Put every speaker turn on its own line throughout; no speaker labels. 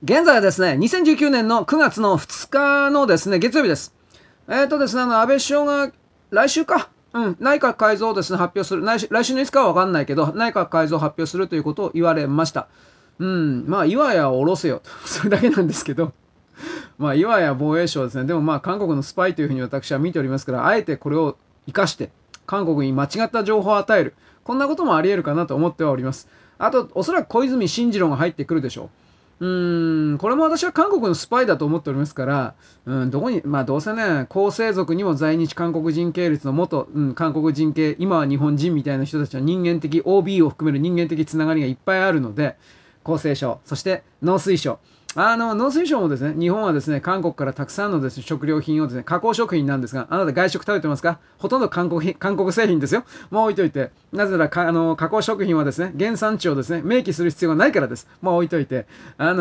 現在はですね、2019年の9月の2日のですね、月曜日です。ですね、安倍首相が来週か、内閣改造をですね、発表する。来週のいつかは分かんないけど、内閣改造を発表するということを言われました。まあ、岩屋を下ろせよと。それだけなんですけど、まあ、岩屋防衛省ですね。でもまあ、韓国のスパイというふうに私は見ておりますから、あえてこれを生かして、韓国に間違った情報を与える。こんなこともあり得るかなと思ってはおります。あと、おそらく小泉進次郎が入ってくるでしょう。これも私は韓国のスパイだと思っておりますから、どこに、まあどうせね、構成族にも在日韓国人系列の元、韓国人系、今は日本人みたいな人たちの人間的 OB を含める人間的つながりがいっぱいあるので、厚生省、そして農水省。農水省もですね、日本はですね、韓国からたくさんのですね、食料品をですね、加工食品なんですが、あなた外食食べてますか？ほとんど韓国製品ですよ。もう置いといて。なぜなら加工食品はですね、原産地をですね、明記する必要がないからです。もう置いといて。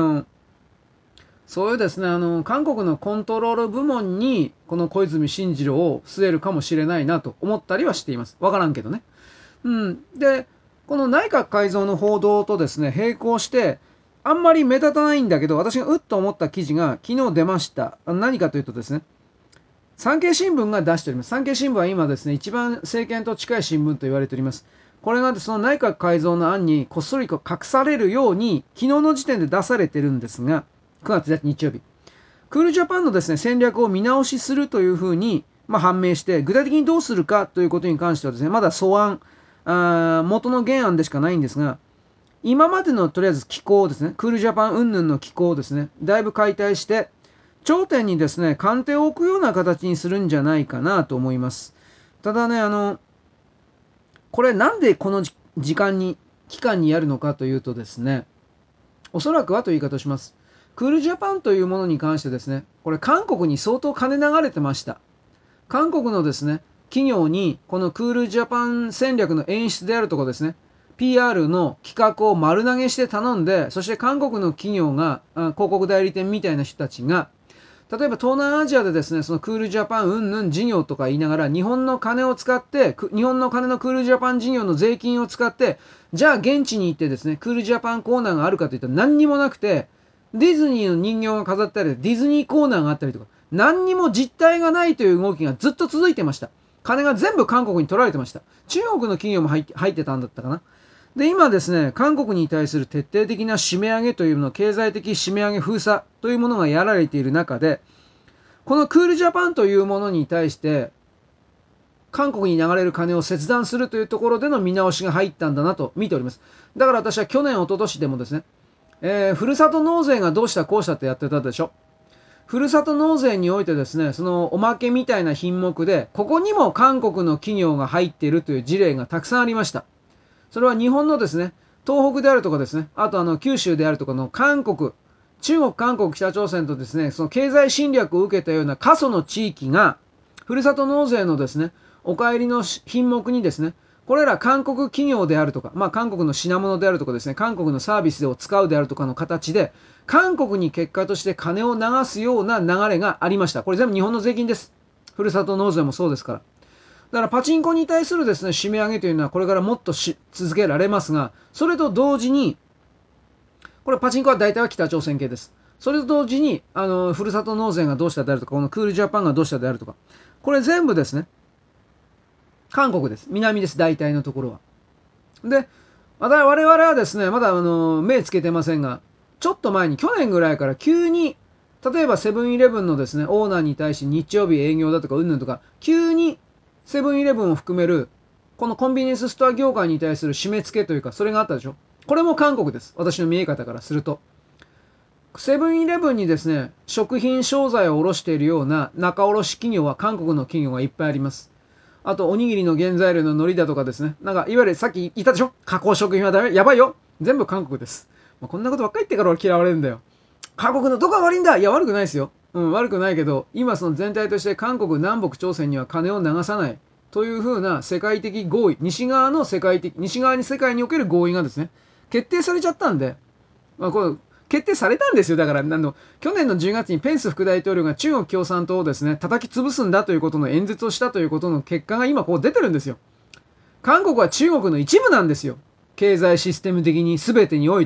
そういうですね、韓国のコントロール部門に、この小泉進次郎を据えるかもしれないなと思ったりはしています。わからんけどね。で、この内閣改造の報道とですね、並行して、あんまり目立たないんだけど、私がうっと思った記事が昨日出ました。何かというとですね、産経新聞が出しております。産経新聞は今ですね、一番政権と近い新聞と言われております。これがその内閣改造の案にこっそり隠されるように、昨日の時点で出されてるんですが、9月1日日曜日。クールジャパンのですね、戦略を見直しするというふうに、判明して、具体的にどうするかということに関してはですね、まだ素案、元の原案でしかないんですが、今までのとりあえず機構ですね、クールジャパン云々の機構ですね、だいぶ解体して、頂点にですね、官邸を置くような形にするんじゃないかなと思います。ただね、これなんでこの期間にやるのかというとですね、おそらくはという言い方をします。クールジャパンというものに関してですね、これ韓国に相当金流れてました。韓国のですね、企業にこのクールジャパン戦略の演出であるとかですね、PR の企画を丸投げして頼んで、そして韓国の企業が、広告代理店みたいな人たちが、例えば東南アジアでですね、そのクールジャパン云々事業とか言いながら、日本の金を使って、日本の金のクールジャパン事業の税金を使って、じゃあ現地に行ってですね、クールジャパンコーナーがあるかといったら何にもなくて、ディズニーの人形が飾ってあり、ディズニーコーナーがあったりとか、何にも実態がないという動きがずっと続いてました。金が全部韓国に取られてました。中国の企業も入ってたんだったかな。で、今ですね、韓国に対する徹底的な締め上げというもの、経済的締め上げ封鎖というものがやられている中で、このクールジャパンというものに対して、韓国に流れる金を切断するというところでの見直しが入ったんだなと見ております。だから私は去年、一昨年でもですね、ふるさと納税がどうしたこうしたってやってたでしょ。ふるさと納税においてですね、そのおまけみたいな品目で、ここにも韓国の企業が入っているという事例がたくさんありました。それは日本のですね、東北であるとかですね、あと九州であるとかの韓国、中国、韓国、北朝鮮とですね、その経済侵略を受けたような過疎の地域が、ふるさと納税のですね、お帰りの品目にですね、これら韓国企業であるとか、韓国の品物であるとかですね、韓国のサービスを使うであるとかの形で、韓国に結果として金を流すような流れがありました。これ全部日本の税金です。ふるさと納税もそうですから。だからパチンコに対するですね、締め上げというのはこれからもっと続けられますが、それと同時に、これパチンコは大体は北朝鮮系です。それと同時に、ふるさと納税がどうしたであるとか、このクールジャパンがどうしたであるとか、これ全部ですね、韓国です。南です、大体のところは。で、また我々はですね、まだ目つけてませんが、ちょっと前に、去年ぐらいから急に、例えばセブンイレブンのですね、オーナーに対して日曜日営業だとか、うんぬんとか、急にセブンイレブンを含める、このコンビニエンスストア業界に対する締め付けというか、それがあったでしょ。これも韓国です。私の見え方からすると。セブンイレブンにですね、食品商材を卸しているような仲卸企業は韓国の企業がいっぱいあります。あと、おにぎりの原材料の海苔だとかですね。なんか、いわゆるさっき言ったでしょ、加工食品はダメ、やばいよ。全部韓国です。こんなことばっかり言ってから俺嫌われるんだよ。韓国のどこが悪いんだ。いや、悪くないですよ。悪くないけど、今その全体として韓国、南北朝鮮には金を流さない。というふうな世界的合意、西側に世界における合意がですね、決定されちゃったんで、これ、決定されたんですよ。だから、去年の10月にペンス副大統領が中国共産党をですね、叩き潰すんだということの演説をしたということの結果が今こう出てるんですよ。韓国は中国の一部なんですよ。経済システム的に全てにおいて。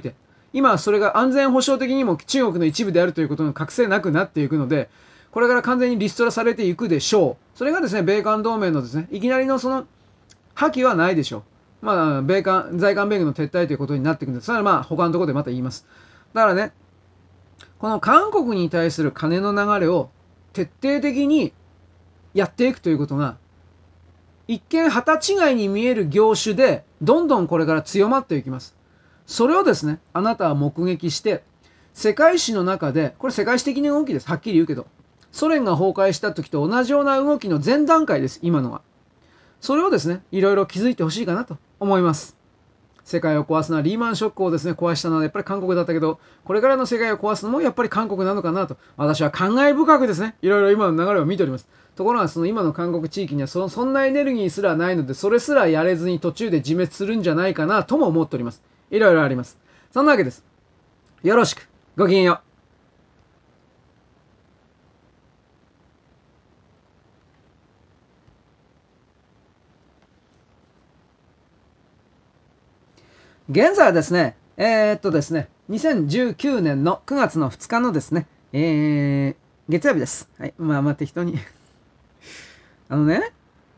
今はそれが安全保障的にも中国の一部であるということが隠せなくなっていくので、これから完全にリストラされていくでしょう。それがですね、米韓同盟のですね、いきなりのその破棄はないでしょう。まあ、在韓米軍の撤退ということになっていくんです。それはまあ、他のところでまた言います。だからね、この韓国に対する金の流れを徹底的にやっていくということが、一見旗違いに見える業種で、どんどんこれから強まっていきます。それをですね、あなたは目撃して、世界史の中で、これ世界史的な動きです。はっきり言うけど。ソ連が崩壊した時と同じような動きの前段階です、今のは。それをですね、いろいろ気づいてほしいかなと思います。世界を壊すのはリーマンショックをですね、壊したのはやっぱり韓国だったけど、これからの世界を壊すのもやっぱり韓国なのかなと、私は感慨深くですね、いろいろ今の流れを見ております。ところがその今の韓国地域にはそんなエネルギーすらないので、それすらやれずに途中で自滅するんじゃないかなとも思っております。いろいろあります。そんなわけです。よろしく。ごきげんよう。現在はですね、ですね、2019年の9月の2日のですね、月曜日です。はい。まあまあ適当にあのね、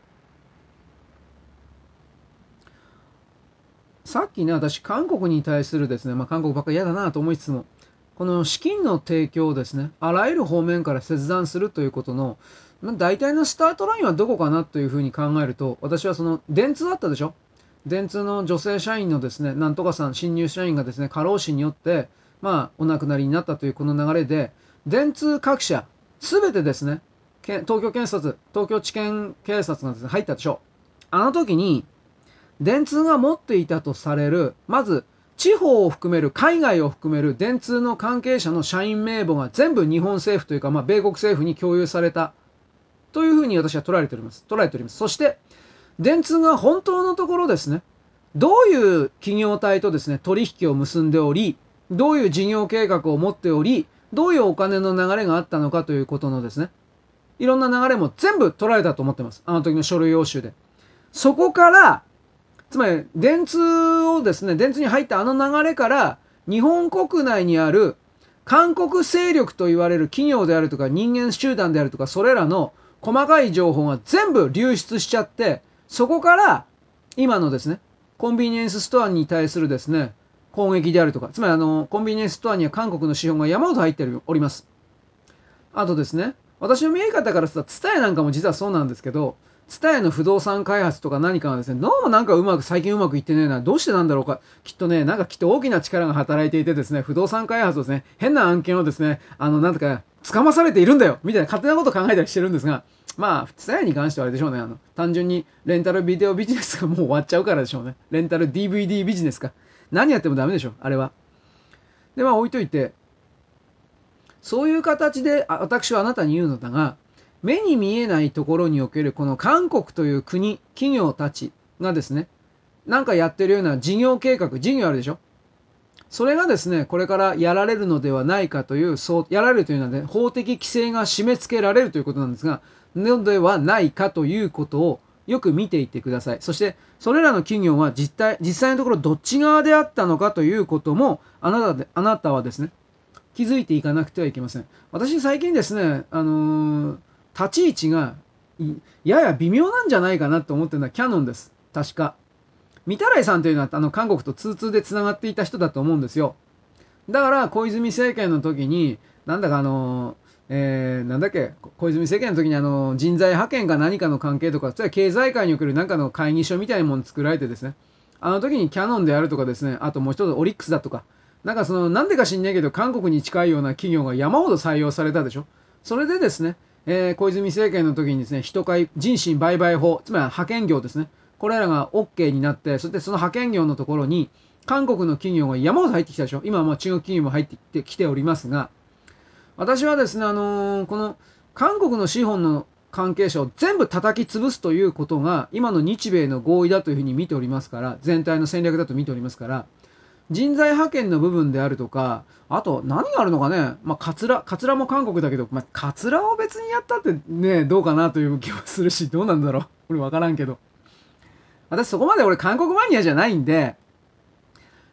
さっきね、私、韓国に対するですね、まあ韓国ばっかり嫌だなと思いつつも、この資金の提供をですね、あらゆる方面から切断するということの、大体のスタートラインはどこかなというふうに考えると、私はその、電通あったでしょ。電通の女性社員のですね、なんとかさん、新入社員がですね、過労死によって、まあ、お亡くなりになったというこの流れで、電通各社、すべてですね、東京検察、東京地検警察がですね、入ったでしょ。あの時に、電通が持っていたとされる、まず、地方を含める、海外を含める電通の関係者の社員名簿が全部日本政府というか、まあ、米国政府に共有されたというふうに私は捉えております。捉えております。そして、電通が本当のところですね、どういう企業体とですね、取引を結んでおり、どういう事業計画を持っており、どういうお金の流れがあったのかということのですね、いろんな流れも全部取られたと思ってます。あの時の書類押収で。そこから、つまり、電通をですね、電通に入ったあの流れから、日本国内にある韓国勢力と言われる企業であるとか人間集団であるとか、それらの細かい情報が全部流出しちゃって、そこから今のですね、コンビニエンスストアに対するですね、攻撃であるとか、つまりコンビニエンスストアには韓国の資本が山ほど入っております。あとですね、私の見え方からすると、ツタヤなんかも実はそうなんですけど、ツタヤの不動産開発とか何かがですね、どうもなんか最近うまくいってねえな。どうしてなんだろうか。きっとね、なんかきっと大きな力が働いていてですね、不動産開発をですね、変な案件をですね、なんとか、つかまされているんだよみたいな勝手なことを考えたりしてるんですが、まあ、ツタヤに関してはあれでしょうね。単純にレンタルビデオビジネスがもう終わっちゃうからでしょうね。レンタル DVD ビジネスか。何やってもダメでしょ、あれは。で、まあ置いといて、そういう形で私はあなたに言うのだが、目に見えないところにおけるこの韓国という国、企業たちがですね、なんかやってるような事業計画、事業あるでしょ。それがですね、これからやられるのではないかという、やられるというのはね、法的規制が締め付けられるということなんですが、のではないかということをよく見ていってください。そして、それらの企業は実際のところどっち側であったのかということも、あなたはですね、気づいていかなくてはいけません。私最近ですね、立ち位置がやや微妙なんじゃないかなと思ってるのはキャノンです。確か。御手洗さんというのは韓国と通通でつながっていた人だと思うんですよ。だから小泉政権の時に、なんだかなんだっけ、小泉政権の時に人材派遣か何かの関係とか、それは経済界におけるなんかの会議所みたいなもの作られてですね、あの時にキャノンであるとかですね、あともう一つオリックスだとか、なんかなんでか知んないけど、韓国に近いような企業が山ほど採用されたでしょ。それでですね、小泉政権の時にですね、人身売買法、つまり派遣業ですね、これらが OK になって、そしてその派遣業のところに、韓国の企業が山ほど入ってきたでしょ。今はもう中国企業も入ってきておりますが、私はですね、この韓国の資本の関係者を全部叩き潰すということが、今の日米の合意だというふうに見ておりますから、全体の戦略だと見ておりますから、人材派遣の部分であるとか、あと何があるのかね、まあ、カツラも韓国だけど、まあ、カツラを別にやったってね、どうかなという気もするし、どうなんだろう。これわからんけど。私そこまで俺韓国マニアじゃないんで、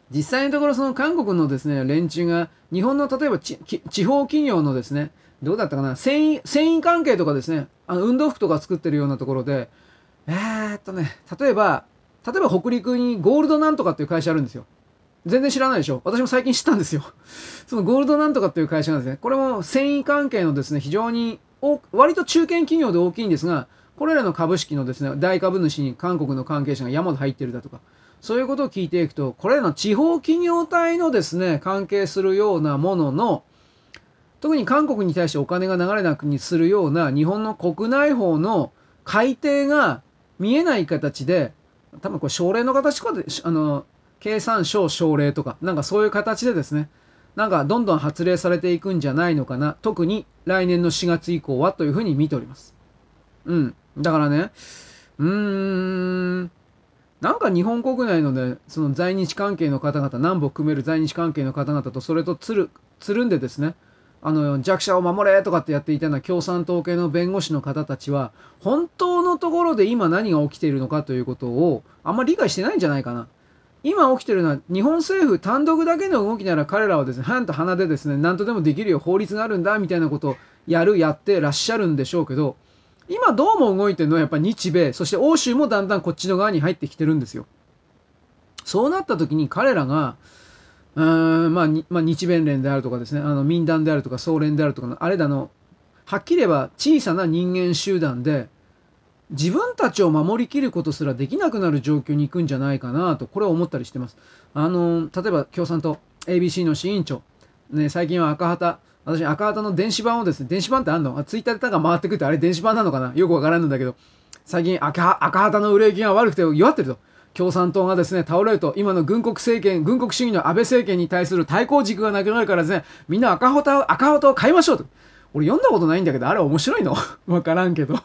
実際のところその韓国のですね、連中が日本の例えば地方企業のですね、どうだったかな、繊維関係とかですね、運動服とか作ってるようなところで、例えば北陸にゴールドなんとかっていう会社あるんですよ。全然知らないでしょ。私も最近知ったんですよ。そのゴールドなんとかっていう会社なんですね。これも繊維関係のですね、非常に割と中堅企業で大きいんですが、これらの株式のですね、大株主に韓国の関係者が山ほど入ってるだとか、そういうことを聞いていくと、これらの地方企業体のですね、関係するようなものの、特に韓国に対してお金が流れなくにするような日本の国内法の改定が見えない形で、多分これ省令の形とかで、経産省省令とか、なんかそういう形でですね、なんかどんどん発令されていくんじゃないのかな。特に来年の4月以降はというふうに見ております。うん。だからね、うーん、なんか日本国内のね、その在日関係の方々、南北組める在日関係の方々とそれとつるんでですね、弱者を守れとかってやっていたような共産党系の弁護士の方たちは、本当のところで今何が起きているのかということをあんまり理解してないんじゃないかな。今起きているのは日本政府単独だけの動きなら彼らはですね、handと鼻でですね、何とでもできるよ、法律があるんだみたいなことをやってらっしゃるんでしょうけど、今どうも動いてるのはやっぱり日米、そして欧州もだんだんこっちの側に入ってきてるんですよ。そうなった時に彼らが、日弁連であるとかですね、民団であるとか総連であるとかの、あれだの、はっきり言えば小さな人間集団で、自分たちを守りきることすらできなくなる状況に行くんじゃないかなと、これは思ったりしてます。例えば共産党、ABC の市委員長、ね、最近は赤旗、私赤旗の電子版をですね、電子版ってあんのツイッターでなんか回ってくるってあれ電子版なのかなよくわからんのだけど、最近赤旗の売れ行きが悪くて弱ってると。共産党がですね、倒れると、今の軍国政権、軍国主義の安倍政権に対する対抗軸がなくなるからですね、みんな赤旗を買いましょうと。俺読んだことないんだけど、あれ面白いのわからんけど。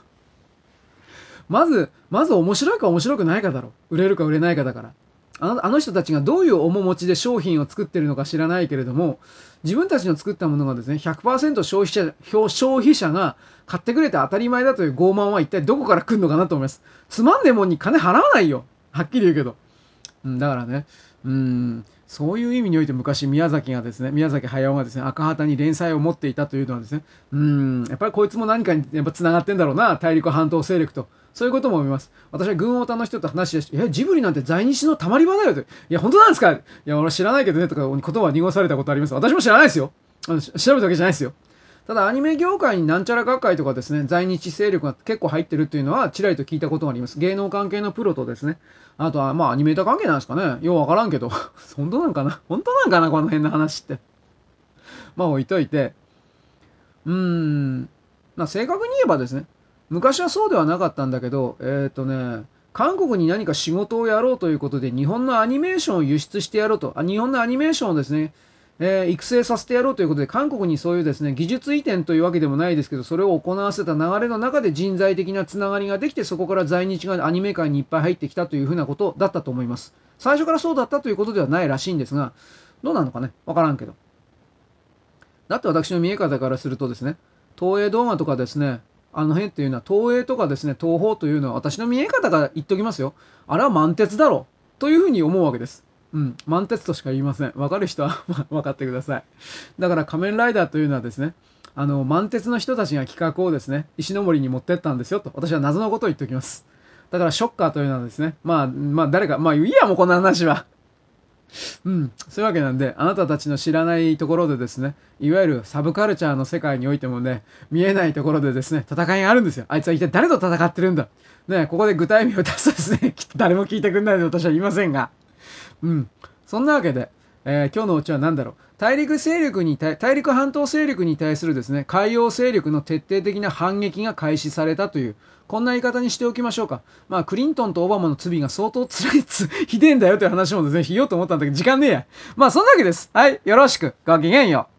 まず面白いか面白くないかだろ。売れるか売れないかだから。あの人たちがどういう面持ちで商品を作ってるのか知らないけれども、自分たちの作ったものがですね、100% 消費者が買ってくれて当たり前だという傲慢は一体どこから来るのかなと思います。つまんねえもんに金払わないよ。はっきり言うけど。だからね、そういう意味において昔宮崎駿がですね、赤旗に連載を持っていたというのはですね、やっぱりこいつも何かにやっぱ繋がってんだろうな、大陸半島勢力と。そういうことも思います。私は軍オタの人と話して、ジブリなんて在日のたまり場だよって。いや、本当なんですかいや、俺は知らないけどね、とか言葉濁されたことあります。私も知らないですよ。調べたわけじゃないですよ。ただアニメ業界になんちゃら学会とかですね、在日勢力が結構入ってるっていうのは、ちらりと聞いたことがあります。芸能関係のプロとですね、あとはアニメーター関係なんですかね。ようわからんけど、本当なんかなこの辺の話って。置いといて、うーん、正確に言えばですね、昔はそうではなかったんだけど、韓国に何か仕事をやろうということで、日本のアニメーションを輸出してやろうと、日本のアニメーションをですね、育成させてやろうということで、韓国にそういうですね、技術移転というわけでもないですけど、それを行わせた流れの中で人材的なつながりができて、そこから在日がアニメ界にいっぱい入ってきたというふうなことだったと思います。最初からそうだったということではないらしいんですが、どうなのかねわからんけど。だって私の見え方からするとですね、東映動画とかですね、あの辺っていうのは、東映とかですね、東宝というのは、私の見え方から言っときますよ。あれは満鉄だろう。というふうに思うわけです。満鉄としか言いません。わかる人は分かってください。だから仮面ライダーというのはですね、満鉄の人たちが企画をですね、石森に持ってったんですよと。私は謎のことを言っておきます。だからショッカーというのはですね、誰か、いいやもうこの話は。そういうわけなんで、あなたたちの知らないところでですね、いわゆるサブカルチャーの世界においてもね、見えないところでですね、戦いがあるんですよ。あいつは一体誰と戦ってるんだ。ね、ここで具体名を出すとですね、きっと誰も聞いてくれないので私は言いませんが。うん。そんなわけで、今日のうちは何だろう。大陸半島勢力に対するですね、海洋勢力の徹底的な反撃が開始されたという、こんな言い方にしておきましょうか。クリントンとオバマの罪が相当つらいひでえんだよという話もですね、しようと思ったんだけど、時間ねえや。そんなわけです。はい、よろしく。ごきげんよう。